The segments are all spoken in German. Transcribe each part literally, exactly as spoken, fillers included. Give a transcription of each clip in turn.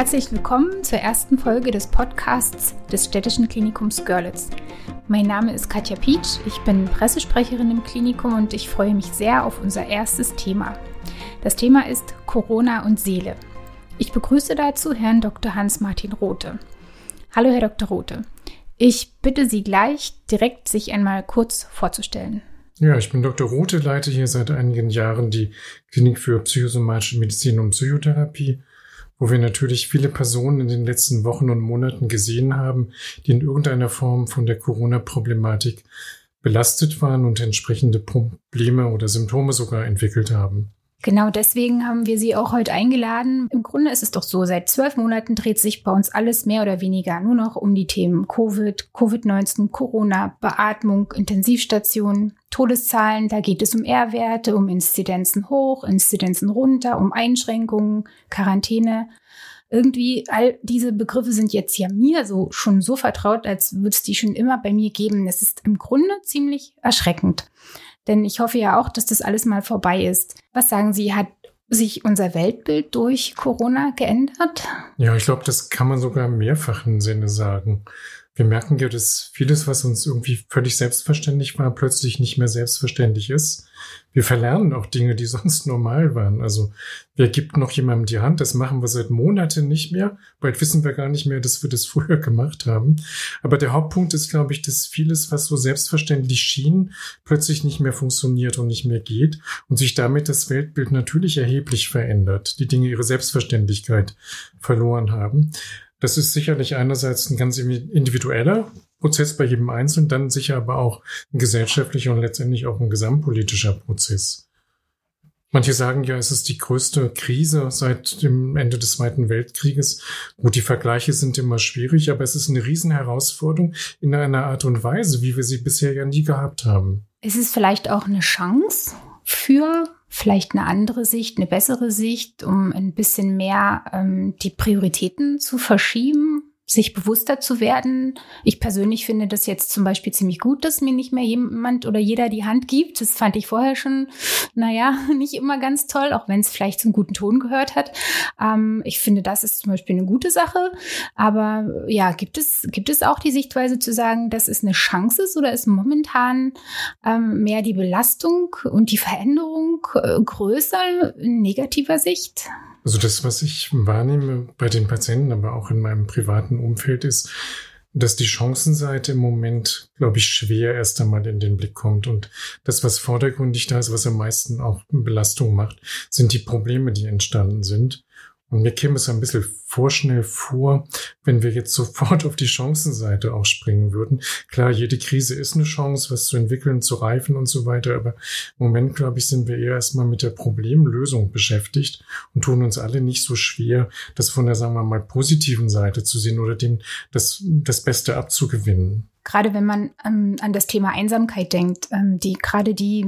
Herzlich willkommen zur ersten Folge des Podcasts des Städtischen Klinikums Görlitz. Mein Name ist Katja Pietsch, ich bin Pressesprecherin im Klinikum und ich freue mich sehr auf unser erstes Thema. Das Thema ist Corona und Seele. Ich begrüße dazu Herrn Doktor Hans-Martin Rothe. Hallo Herr Doktor Rothe. Ich bitte Sie gleich, direkt sich einmal kurz vorzustellen. Ja, ich bin Doktor Rothe, leite hier seit einigen Jahren die Klinik für psychosomatische Medizin und Psychotherapie, wo wir natürlich viele Personen in den letzten Wochen und Monaten gesehen haben, die in irgendeiner Form von der Corona-Problematik belastet waren und entsprechende Probleme oder Symptome sogar entwickelt haben. Genau deswegen haben wir Sie auch heute eingeladen. Im Grunde ist es doch so, seit zwölf Monaten dreht sich bei uns alles mehr oder weniger nur noch um die Themen Covid, Covid neunzehn, Corona, Beatmung, Intensivstationen, Todeszahlen. Da geht es um R-Werte, um Inzidenzen hoch, Inzidenzen runter, um Einschränkungen, Quarantäne. Irgendwie all diese Begriffe sind jetzt ja mir so schon so vertraut, als würde es die schon immer bei mir geben. Das ist im Grunde ziemlich erschreckend. Denn ich hoffe ja auch, dass das alles mal vorbei ist. Was sagen Sie, hat sich unser Weltbild durch Corona geändert? Ja, ich glaube, das kann man sogar im mehrfachen Sinne sagen. Wir merken ja, dass vieles, was uns irgendwie völlig selbstverständlich war, plötzlich nicht mehr selbstverständlich ist. Wir verlernen auch Dinge, die sonst normal waren. Also wer gibt noch jemandem die Hand? Das machen wir seit Monaten nicht mehr. Bald wissen wir gar nicht mehr, dass wir das früher gemacht haben. Aber der Hauptpunkt ist, glaube ich, dass vieles, was so selbstverständlich schien, plötzlich nicht mehr funktioniert und nicht mehr geht und sich damit das Weltbild natürlich erheblich verändert. Die Dinge ihre Selbstverständlichkeit verloren haben. Das ist sicherlich einerseits ein ganz individueller Prozess bei jedem Einzelnen, dann sicher aber auch ein gesellschaftlicher und letztendlich auch ein gesamtpolitischer Prozess. Manche sagen ja, es ist die größte Krise seit dem Ende des Zweiten Weltkrieges. Gut, die Vergleiche sind immer schwierig, aber es ist eine Riesenherausforderung in einer Art und Weise, wie wir sie bisher ja nie gehabt haben. Ist es vielleicht auch eine Chance für vielleicht eine andere Sicht, eine bessere Sicht, um ein bisschen mehr ähm, die Prioritäten zu verschieben, sich bewusster zu werden? Ich persönlich finde das jetzt zum Beispiel ziemlich gut, dass mir nicht mehr jemand oder jeder die Hand gibt. Das fand ich vorher schon, naja, nicht immer ganz toll, auch wenn es vielleicht zum guten Ton gehört hat. Ähm, ich finde, das ist zum Beispiel eine gute Sache. Aber ja, gibt es, gibt es auch die Sichtweise zu sagen, dass es eine Chance ist oder ist momentan ähm, mehr die Belastung und die Veränderung äh, größer in negativer Sicht? Also das, was ich wahrnehme bei den Patienten, aber auch in meinem privaten Umfeld, ist, dass die Chancenseite im Moment, glaube ich, schwer erst einmal in den Blick kommt. Und das, was vordergründig da ist, was am meisten auch Belastung macht, sind die Probleme, die entstanden sind. Und mir käme es ein bisschen vorschnell vor, wenn wir jetzt sofort auf die Chancenseite auch springen würden. Klar, jede Krise ist eine Chance, was zu entwickeln, zu reifen und so weiter. Aber im Moment, glaube ich, sind wir eher erstmal mit der Problemlösung beschäftigt und tun uns alle nicht so schwer, das von der, sagen wir mal, positiven Seite zu sehen oder dem das, das Beste abzugewinnen. Gerade wenn man ähm, an das Thema Einsamkeit denkt, ähm, die gerade die,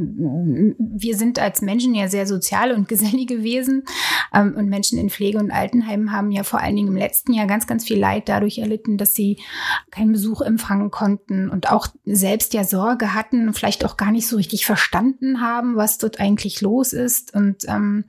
wir sind als Menschen ja sehr soziale und gesellige Wesen ähm, und Menschen in Pflege- und Altenheimen haben ja vor allen Dingen im letzten Jahr ganz, ganz viel Leid dadurch erlitten, dass sie keinen Besuch empfangen konnten und auch selbst ja Sorge hatten, vielleicht auch gar nicht so richtig verstanden haben, was dort eigentlich los ist. Und ähm,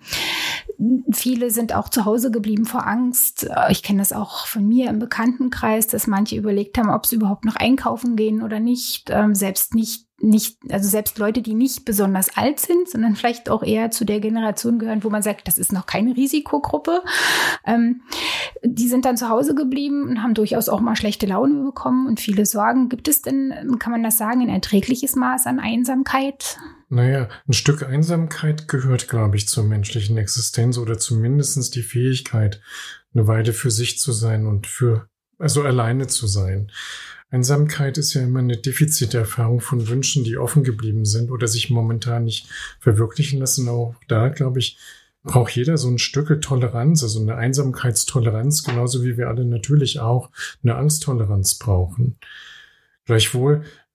viele sind auch zu Hause geblieben vor Angst. Ich kenne das auch von mir im Bekanntenkreis, dass manche überlegt haben, ob sie überhaupt noch einkaufen gehen oder nicht, ähm, selbst nicht, nicht, also selbst Leute, die nicht besonders alt sind, sondern vielleicht auch eher zu der Generation gehören, wo man sagt, das ist noch keine Risikogruppe. Ähm, die sind dann zu Hause geblieben und haben durchaus auch mal schlechte Laune bekommen und viele Sorgen. Gibt es denn, kann man das sagen, ein erträgliches Maß an Einsamkeit? Naja, ein Stück Einsamkeit gehört, glaube ich, zur menschlichen Existenz oder zumindest die Fähigkeit, eine Weile für sich zu sein und für, also alleine zu sein. Einsamkeit ist ja immer eine Defiziterfahrung von Wünschen, die offen geblieben sind oder sich momentan nicht verwirklichen lassen. Auch da, glaube ich, braucht jeder so ein Stück Toleranz, also eine Einsamkeitstoleranz, genauso wie wir alle natürlich auch eine Angsttoleranz brauchen. Gleichwohl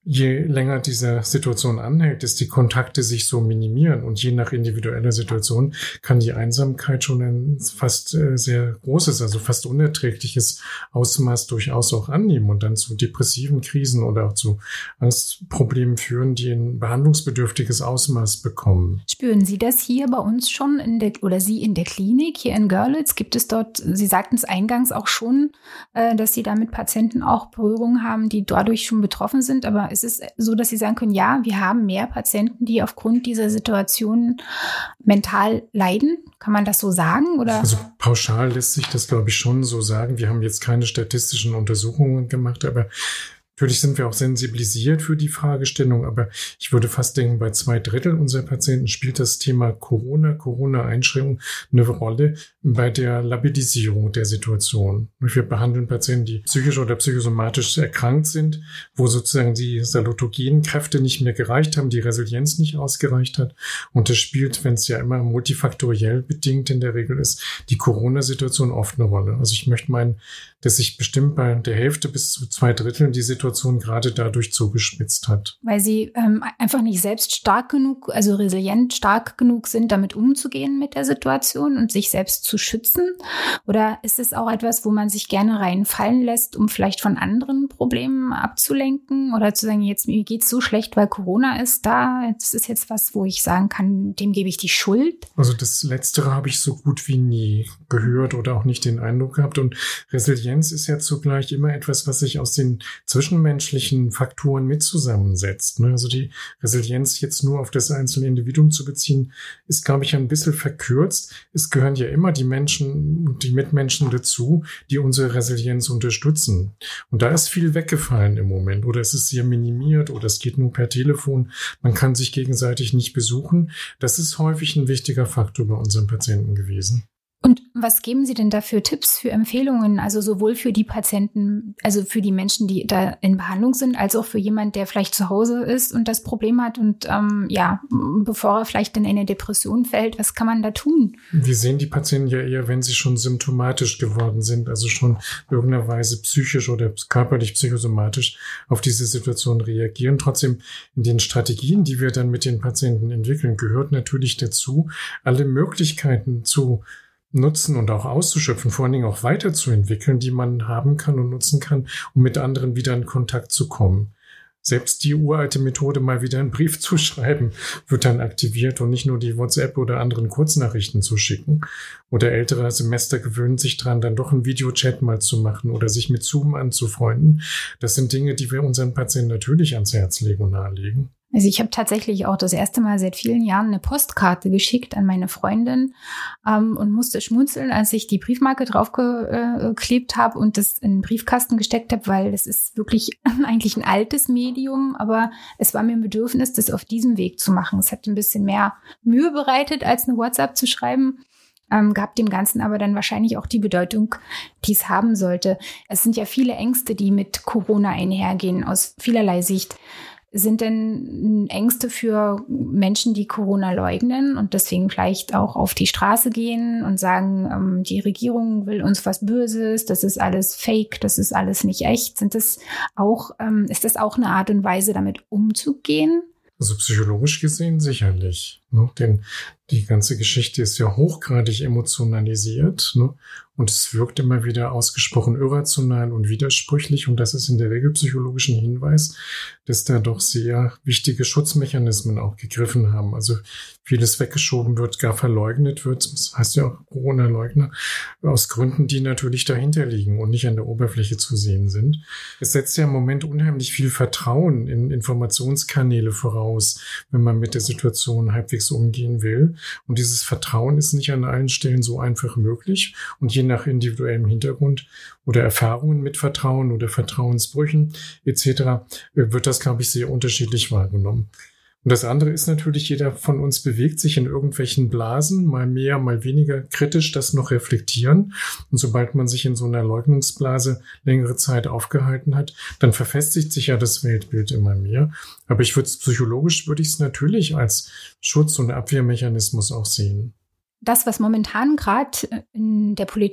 je länger diese Situation anhält, dass die Kontakte sich so minimieren und je nach individueller Situation kann die Einsamkeit schon ein fast äh, sehr großes, also fast unerträgliches Ausmaß durchaus auch annehmen und dann zu depressiven Krisen oder auch zu Angstproblemen führen, die ein behandlungsbedürftiges Ausmaß bekommen. Spüren Sie das hier bei uns schon in der, oder Sie in der Klinik hier in Görlitz? Gibt es dort, Sie sagten es eingangs auch schon, äh, dass Sie da mit Patienten auch Berührung haben, die dadurch schon betroffen sind, aber ist es so, dass Sie sagen können, ja, wir haben mehr Patienten, die aufgrund dieser Situation mental leiden? Kann man das so sagen? Oder? Also pauschal lässt sich das, glaube ich, schon so sagen. Wir haben jetzt keine statistischen Untersuchungen gemacht, aber natürlich sind wir auch sensibilisiert für die Fragestellung, aber ich würde fast denken, bei zwei Drittel unserer Patienten spielt das Thema Corona, Corona-Einschränkung eine Rolle bei der Labilisierung der Situation. Wir behandeln Patienten, die psychisch oder psychosomatisch erkrankt sind, wo sozusagen die salutogenen Kräfte nicht mehr gereicht haben, die Resilienz nicht ausgereicht hat. Und das spielt, wenn es ja immer multifaktoriell bedingt in der Regel ist, die Corona-Situation oft eine Rolle. Also ich möchte meinen, dass sich bestimmt bei der Hälfte bis zu zwei Dritteln die Situation gerade dadurch zugespitzt hat. Weil sie ähm, einfach nicht selbst stark genug, also resilient stark genug sind, damit umzugehen mit der Situation und sich selbst zu schützen? Oder ist es auch etwas, wo man sich gerne reinfallen lässt, um vielleicht von anderen Problemen abzulenken? Oder zu sagen, jetzt mir geht's so schlecht, weil Corona ist da. Das ist jetzt was, wo ich sagen kann, dem gebe ich die Schuld. Also das Letztere habe ich so gut wie nie gehört oder auch nicht den Eindruck gehabt. Und Resilienz ist ja zugleich immer etwas, was sich aus den zwischenmenschlichen Faktoren mit zusammensetzt. Also die Resilienz jetzt nur auf das einzelne Individuum zu beziehen, ist, glaube ich, ein bisschen verkürzt. Es gehören ja immer die Menschen und die Mitmenschen dazu, die unsere Resilienz unterstützen. Und da ist viel weggefallen im Moment. Oder es ist sehr minimiert oder es geht nur per Telefon. Man kann sich gegenseitig nicht besuchen. Das ist häufig ein wichtiger Faktor bei unseren Patienten gewesen. Und was geben Sie denn da für Tipps, für Empfehlungen, also sowohl für die Patienten, also für die Menschen, die da in Behandlung sind, als auch für jemanden, der vielleicht zu Hause ist und das Problem hat und ähm, ja, bevor er vielleicht in eine Depression fällt, was kann man da tun? Wir sehen die Patienten ja eher, wenn sie schon symptomatisch geworden sind, also schon in irgendeiner Weise psychisch oder körperlich psychosomatisch auf diese Situation reagieren. Trotzdem in den Strategien, die wir dann mit den Patienten entwickeln, gehört natürlich dazu, alle Möglichkeiten zu nutzen und auch auszuschöpfen, vor allen Dingen auch weiterzuentwickeln, die man haben kann und nutzen kann, um mit anderen wieder in Kontakt zu kommen. Selbst die uralte Methode, mal wieder einen Brief zu schreiben, wird dann aktiviert und nicht nur die WhatsApp oder anderen Kurznachrichten zu schicken. Oder ältere Semester gewöhnen sich dran, dann doch einen Videochat mal zu machen oder sich mit Zoom anzufreunden. Das sind Dinge, die wir unseren Patienten natürlich ans Herz legen und nahelegen. Also ich habe tatsächlich auch das erste Mal seit vielen Jahren eine Postkarte geschickt an meine Freundin ähm, und musste schmunzeln, als ich die Briefmarke draufgeklebt habe und das in den Briefkasten gesteckt habe, weil das ist wirklich eigentlich ein altes Medium, aber es war mir ein Bedürfnis, das auf diesem Weg zu machen. Es hat ein bisschen mehr Mühe bereitet, als eine WhatsApp zu schreiben. Ähm, gab dem Ganzen aber dann wahrscheinlich auch die Bedeutung, die es haben sollte. Es sind ja viele Ängste, die mit Corona einhergehen, aus vielerlei Sicht. Sind denn Ängste für Menschen, die Corona leugnen und deswegen vielleicht auch auf die Straße gehen und sagen, ähm, die Regierung will uns was Böses, das ist alles fake, das ist alles nicht echt? Sind das auch, ähm, ist das auch eine Art und Weise, damit umzugehen? Also psychologisch gesehen sicherlich. Ne? Denn die ganze Geschichte ist ja hochgradig emotionalisiert, ne? Und es wirkt immer wieder ausgesprochen irrational und widersprüchlich. Und das ist in der Regel psychologisch ein Hinweis, dass da doch sehr wichtige Schutzmechanismen auch gegriffen haben. Also vieles weggeschoben wird, gar verleugnet wird. Das heißt ja auch Corona-Leugner, aus Gründen, die natürlich dahinter liegen und nicht an der Oberfläche zu sehen sind. Es setzt ja im Moment unheimlich viel Vertrauen in Informationskanäle voraus, wenn man mit der Situation halbwegs umgehen will. Und dieses Vertrauen ist nicht an allen Stellen so einfach möglich. Und je nach individuellem Hintergrund oder Erfahrungen mit Vertrauen oder Vertrauensbrüchen et cetera wird das, glaube ich, sehr unterschiedlich wahrgenommen. Und das andere ist natürlich, jeder von uns bewegt sich in irgendwelchen Blasen, mal mehr, mal weniger kritisch das noch reflektieren. Und sobald man sich in so einer Leugnungsblase längere Zeit aufgehalten hat, dann verfestigt sich ja das Weltbild immer mehr. Aber ich würde es psychologisch, würde ich es natürlich als Schutz- und Abwehrmechanismus auch sehen. Das, was momentan gerade in der Politik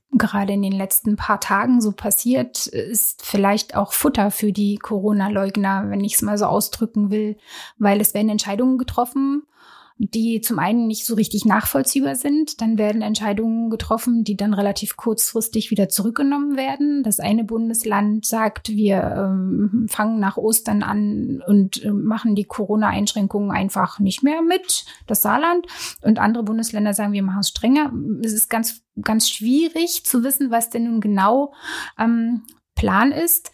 gerade in den letzten paar Tagen so passiert, ist vielleicht auch Futter für die Corona-Leugner, wenn ich es mal so ausdrücken will, weil es werden Entscheidungen getroffen, die zum einen nicht so richtig nachvollziehbar sind. Dann werden Entscheidungen getroffen, die dann relativ kurzfristig wieder zurückgenommen werden. Das eine Bundesland sagt, wir ähm, fangen nach Ostern an und äh, machen die Corona-Einschränkungen einfach nicht mehr mit, das Saarland. Und andere Bundesländer sagen, wir machen es strenger. Es ist ganz, ganz schwierig zu wissen, was denn nun genau ähm, Plan ist.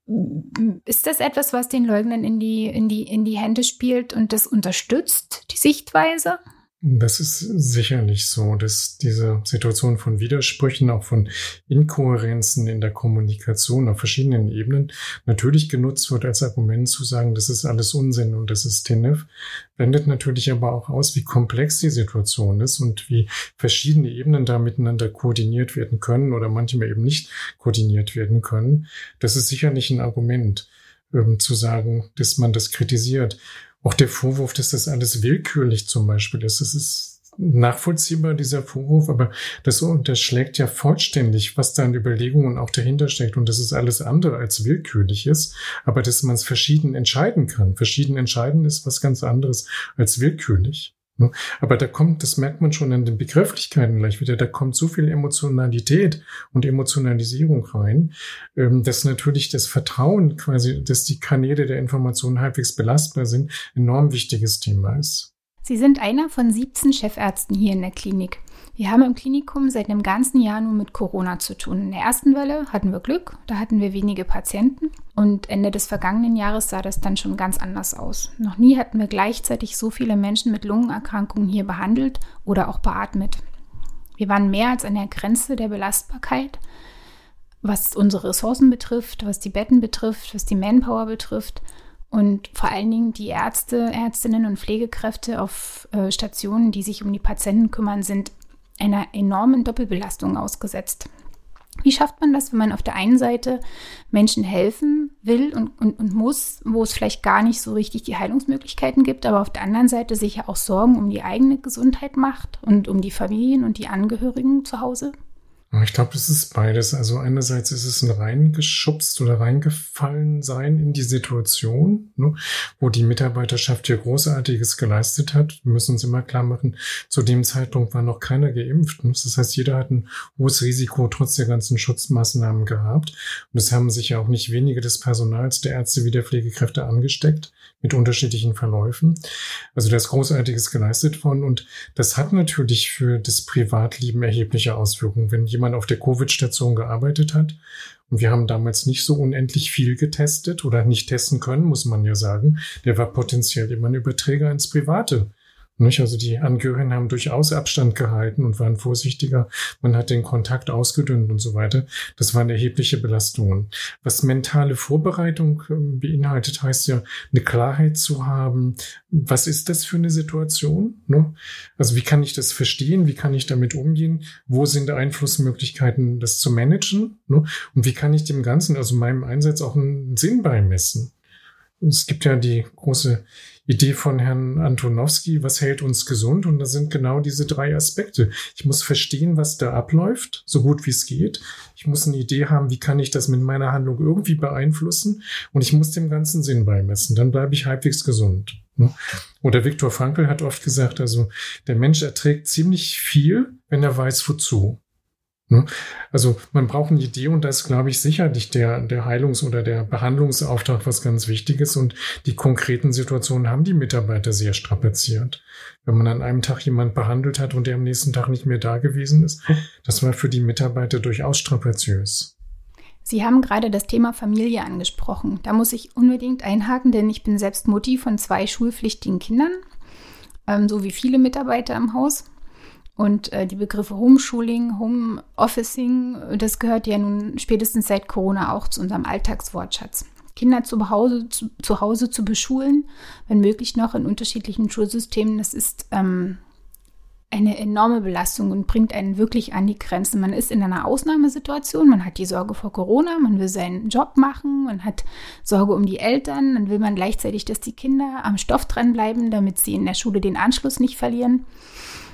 Ist das etwas, was den Leugnern in die, in die, in die Hände spielt und das unterstützt, die Sichtweise? Das ist sicherlich so, dass diese Situation von Widersprüchen, auch von Inkohärenzen in der Kommunikation auf verschiedenen Ebenen natürlich genutzt wird als Argument zu sagen, das ist alles Unsinn und das ist T N F, wendet natürlich aber auch aus, wie komplex die Situation ist und wie verschiedene Ebenen da miteinander koordiniert werden können oder manchmal eben nicht koordiniert werden können. Das ist sicherlich ein Argument, ähm, zu sagen, dass man das kritisiert. Auch der Vorwurf, dass das alles willkürlich zum Beispiel ist, das ist nachvollziehbar, dieser Vorwurf, aber das unterschlägt ja vollständig, was da an Überlegungen auch dahinter steckt und dass es alles andere als willkürlich ist, aber dass man es verschieden entscheiden kann. Verschieden entscheiden ist was ganz anderes als willkürlich. Aber da kommt, das merkt man schon an den Begrifflichkeiten gleich wieder, da kommt so viel Emotionalität und Emotionalisierung rein, dass natürlich das Vertrauen quasi, dass die Kanäle der Information halbwegs belastbar sind, ein enorm wichtiges Thema ist. Sie sind einer von siebzehn Chefärzten hier in der Klinik. Wir haben im Klinikum seit einem ganzen Jahr nur mit Corona zu tun. In der ersten Welle hatten wir Glück, da hatten wir wenige Patienten. Und Ende des vergangenen Jahres sah das dann schon ganz anders aus. Noch nie hatten wir gleichzeitig so viele Menschen mit Lungenerkrankungen hier behandelt oder auch beatmet. Wir waren mehr als an der Grenze der Belastbarkeit, was unsere Ressourcen betrifft, was die Betten betrifft, was die Manpower betrifft. Und vor allen Dingen die Ärzte, Ärztinnen und Pflegekräfte auf äh, Stationen, die sich um die Patienten kümmern, sind einer enormen Doppelbelastung ausgesetzt. Wie schafft man das, wenn man auf der einen Seite Menschen helfen will und, und, und muss, wo es vielleicht gar nicht so richtig die Heilungsmöglichkeiten gibt, aber auf der anderen Seite sich ja auch Sorgen um die eigene Gesundheit macht und um die Familien und die Angehörigen zu Hause? Ich glaube, es ist beides. Also einerseits ist es ein reingeschubst oder reingefallen sein in die Situation, ne, wo die Mitarbeiterschaft hier Großartiges geleistet hat. Wir müssen uns immer klar machen, zu dem Zeitpunkt war noch keiner geimpft. Ne? Das heißt, jeder hat ein hohes Risiko trotz der ganzen Schutzmaßnahmen gehabt. Und es haben sich ja auch nicht wenige des Personals, der Ärzte wie der Pflegekräfte angesteckt, mit unterschiedlichen Verläufen. Also da ist Großartiges geleistet worden. Und das hat natürlich für das Privatleben erhebliche Auswirkungen. Wenn jemand auf der Covid-Station gearbeitet hat. Und wir haben damals nicht so unendlich viel getestet oder nicht testen können, muss man ja sagen. Der war potenziell immer ein Überträger ins Private. Nicht? Also die Angehörigen haben durchaus Abstand gehalten und waren vorsichtiger. Man hat den Kontakt ausgedünnt und so weiter. Das waren erhebliche Belastungen. Was mentale Vorbereitung äh, beinhaltet, heißt ja, eine Klarheit zu haben. Was ist das für eine Situation? Ne? Also wie kann ich das verstehen? Wie kann ich damit umgehen? Wo sind Einflussmöglichkeiten, das zu managen? Ne? Und wie kann ich dem Ganzen, also meinem Einsatz, auch einen Sinn beimessen? Es gibt ja die große Idee von Herrn Antonowski, was hält uns gesund? Und das sind genau diese drei Aspekte. Ich muss verstehen, was da abläuft, so gut wie es geht. Ich muss eine Idee haben, wie kann ich das mit meiner Handlung irgendwie beeinflussen? Und ich muss dem ganzen Sinn beimessen. Dann bleibe ich halbwegs gesund. Oder Viktor Frankl hat oft gesagt, also der Mensch erträgt ziemlich viel, wenn er weiß, wozu. Also man braucht eine Idee und da ist, glaube ich, sicherlich der, der Heilungs- oder der Behandlungsauftrag was ganz Wichtiges und die konkreten Situationen haben die Mitarbeiter sehr strapaziert. Wenn man an einem Tag jemand behandelt hat und der am nächsten Tag nicht mehr da gewesen ist, das war für die Mitarbeiter durchaus strapaziös. Sie haben gerade das Thema Familie angesprochen. Da muss ich unbedingt einhaken, denn ich bin selbst Mutti von zwei schulpflichtigen Kindern, ähm, so wie viele Mitarbeiter im Haus. Und äh, die Begriffe Homeschooling, Homeofficing, das gehört ja nun spätestens seit Corona auch zu unserem Alltagswortschatz. Kinder zu Hause zu, zu Hause zu beschulen, wenn möglich noch in unterschiedlichen Schulsystemen, das ist ähm, eine enorme Belastung und bringt einen wirklich an die Grenze. Man ist in einer Ausnahmesituation, man hat die Sorge vor Corona, man will seinen Job machen, man hat Sorge um die Eltern, dann will man gleichzeitig, dass die Kinder am Stoff dranbleiben, damit sie in der Schule den Anschluss nicht verlieren.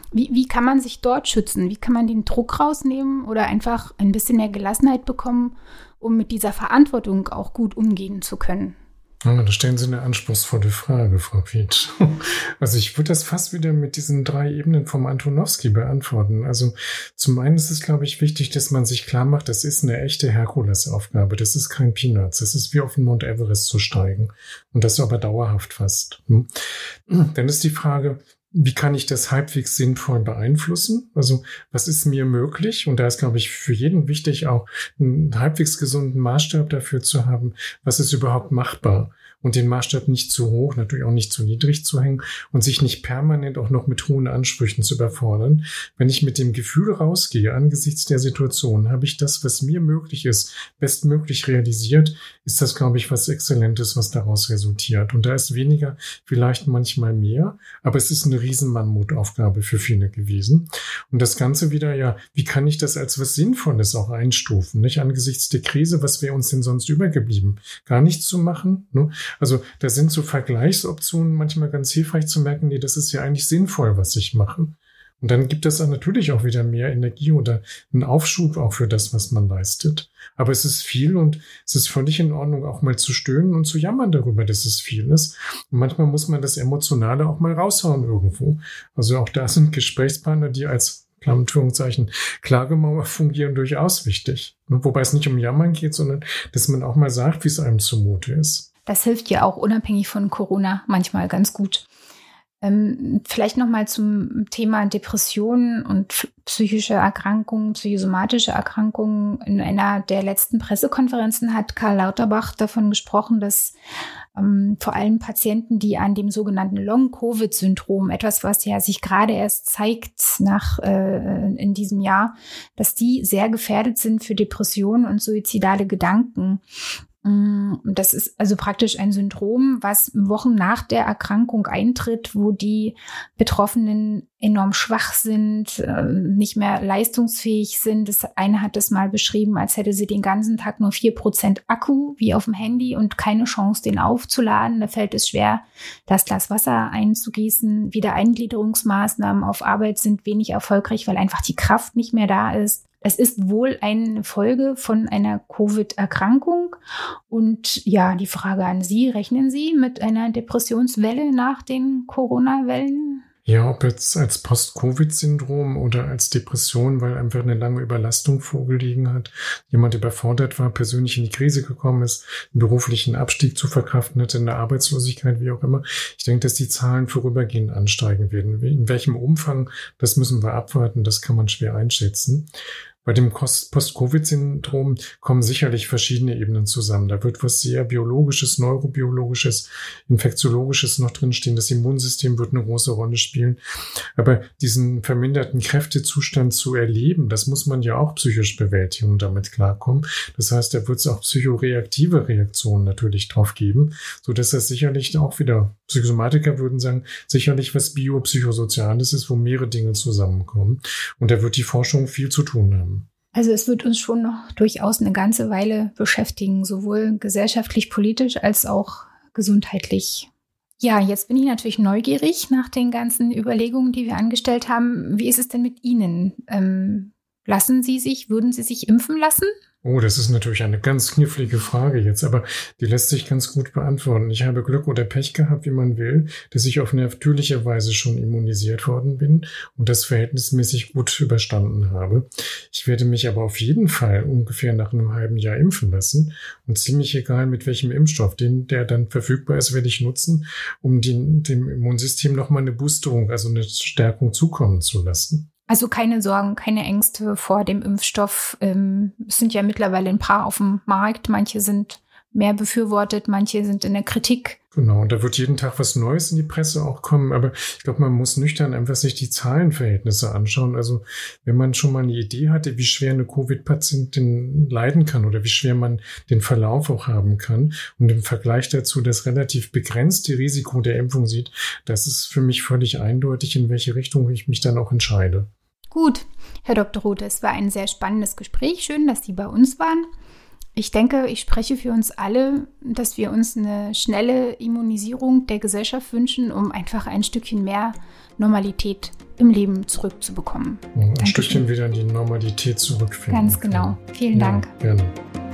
Wie, wie kann man sich dort schützen? Wie kann man den Druck rausnehmen oder einfach ein bisschen mehr Gelassenheit bekommen, um mit dieser Verantwortung auch gut umgehen zu können? Ja, da stellen Sie eine anspruchsvolle Frage, Frau Pietsch. Also ich würde das fast wieder mit diesen drei Ebenen vom Antonowski beantworten. Also zum einen ist es, glaube ich, wichtig, dass man sich klar macht, das ist eine echte Herkulesaufgabe. Das ist kein Peanuts. Das ist wie auf den Mount Everest zu steigen. Und das aber dauerhaft fast. Dann ist die Frage, wie kann ich das halbwegs sinnvoll beeinflussen? Also was ist mir möglich? Und da ist, glaube ich, für jeden wichtig, auch einen halbwegs gesunden Maßstab dafür zu haben, was ist überhaupt machbar. Und den Maßstab nicht zu hoch, natürlich auch nicht zu niedrig zu hängen und sich nicht permanent auch noch mit hohen Ansprüchen zu überfordern. Wenn ich mit dem Gefühl rausgehe, angesichts der Situation, habe ich das, was mir möglich ist, bestmöglich realisiert, ist das, glaube ich, was Exzellentes, was daraus resultiert. Und da ist weniger vielleicht manchmal mehr, aber es ist eine riesen Mammutaufgabe für viele gewesen. Und das Ganze wieder, ja, wie kann ich das als was Sinnvolles auch einstufen? Nicht angesichts der Krise, was wäre uns denn sonst übergeblieben? Gar nichts zu machen, ne? Also da sind so Vergleichsoptionen manchmal ganz hilfreich zu merken, nee, das ist ja eigentlich sinnvoll, was ich mache. Und dann gibt es dann natürlich auch wieder mehr Energie oder einen Aufschub auch für das, was man leistet. Aber es ist viel und es ist völlig in Ordnung, auch mal zu stöhnen und zu jammern darüber, dass es viel ist. Und manchmal muss man das Emotionale auch mal raushauen irgendwo. Also auch da sind Gesprächspartner, die als Anführungszeichen Klagemauer fungieren, durchaus wichtig. Wobei es nicht um Jammern geht, sondern dass man auch mal sagt, wie es einem zumute ist. Das hilft ja auch unabhängig von Corona manchmal ganz gut. Ähm, vielleicht nochmal zum Thema Depressionen und psychische Erkrankungen, psychosomatische Erkrankungen. In einer der letzten Pressekonferenzen hat Karl Lauterbach davon gesprochen, dass ähm, vor allem Patienten, die an dem sogenannten Long-Covid-Syndrom, etwas, was ja sich gerade erst zeigt nach äh, in diesem Jahr, dass die sehr gefährdet sind für Depressionen und suizidale Gedanken. Das ist also praktisch ein Syndrom, was Wochen nach der Erkrankung eintritt, wo die Betroffenen enorm schwach sind, nicht mehr leistungsfähig sind. Das eine hat es mal beschrieben, als hätte sie den ganzen Tag nur vier Prozent Akku, wie auf dem Handy, und keine Chance, den aufzuladen. Da fällt es schwer, das Glas Wasser einzugießen. Wiedereingliederungsmaßnahmen auf Arbeit sind wenig erfolgreich, weil einfach die Kraft nicht mehr da ist. Es ist wohl eine Folge von einer Covid-Erkrankung. Und ja, die Frage an Sie, rechnen Sie mit einer Depressionswelle nach den Corona-Wellen? Ja, ob jetzt als Post-Covid-Syndrom oder als Depression, weil einfach eine lange Überlastung vorgelegen hat, jemand überfordert war, persönlich in die Krise gekommen ist, einen beruflichen Abstieg zu verkraften hatte, eine Arbeitslosigkeit, wie auch immer. Ich denke, dass die Zahlen vorübergehend ansteigen werden. In welchem Umfang, das müssen wir abwarten, das kann man schwer einschätzen. Bei dem Post-Covid-Syndrom kommen sicherlich verschiedene Ebenen zusammen. Da wird was sehr Biologisches, Neurobiologisches, Infektiologisches noch drinstehen. Das Immunsystem wird eine große Rolle spielen. Aber diesen verminderten Kräftezustand zu erleben, das muss man ja auch psychisch bewältigen und damit klarkommen. Das heißt, da wird es auch psychoreaktive Reaktionen natürlich drauf geben, sodass das sicherlich auch wieder, Psychosomatiker würden sagen, sicherlich was Biopsychosoziales ist, wo mehrere Dinge zusammenkommen. Und da wird die Forschung viel zu tun haben. Also es wird uns schon noch durchaus eine ganze Weile beschäftigen, sowohl gesellschaftlich, politisch als auch gesundheitlich. Ja, jetzt bin ich natürlich neugierig nach den ganzen Überlegungen, die wir angestellt haben. Wie ist es denn mit Ihnen? Ähm, lassen Sie sich, würden Sie sich impfen lassen? Oh, das ist natürlich eine ganz knifflige Frage jetzt, aber die lässt sich ganz gut beantworten. Ich habe Glück oder Pech gehabt, wie man will, dass ich auf natürliche Weise schon immunisiert worden bin und das verhältnismäßig gut überstanden habe. Ich werde mich aber auf jeden Fall ungefähr nach einem halben Jahr impfen lassen und ziemlich egal, mit welchem Impfstoff, den der dann verfügbar ist, werde ich nutzen, um den, dem Immunsystem nochmal eine Boosterung, also eine Stärkung zukommen zu lassen. Also keine Sorgen, keine Ängste vor dem Impfstoff. Ähm, es sind ja mittlerweile ein paar auf dem Markt. Manche sind mehr befürwortet, manche sind in der Kritik. Genau, und da wird jeden Tag was Neues in die Presse auch kommen. Aber ich glaube, man muss nüchtern einfach sich die Zahlenverhältnisse anschauen. Also wenn man schon mal eine Idee hatte, wie schwer eine Covid-Patientin leiden kann oder wie schwer man den Verlauf auch haben kann und im Vergleich dazu das relativ begrenzte Risiko der Impfung sieht, das ist für mich völlig eindeutig, in welche Richtung ich mich dann auch entscheide. Gut, Herr Doktor Rothe, es war ein sehr spannendes Gespräch. Schön, dass Sie bei uns waren. Ich denke, ich spreche für uns alle, dass wir uns eine schnelle Immunisierung der Gesellschaft wünschen, um einfach ein Stückchen mehr Normalität im Leben zurückzubekommen. Ein Dankeschön. Stückchen wieder in die Normalität zurückfinden. Ganz genau. Vielen ja, Dank. Gerne.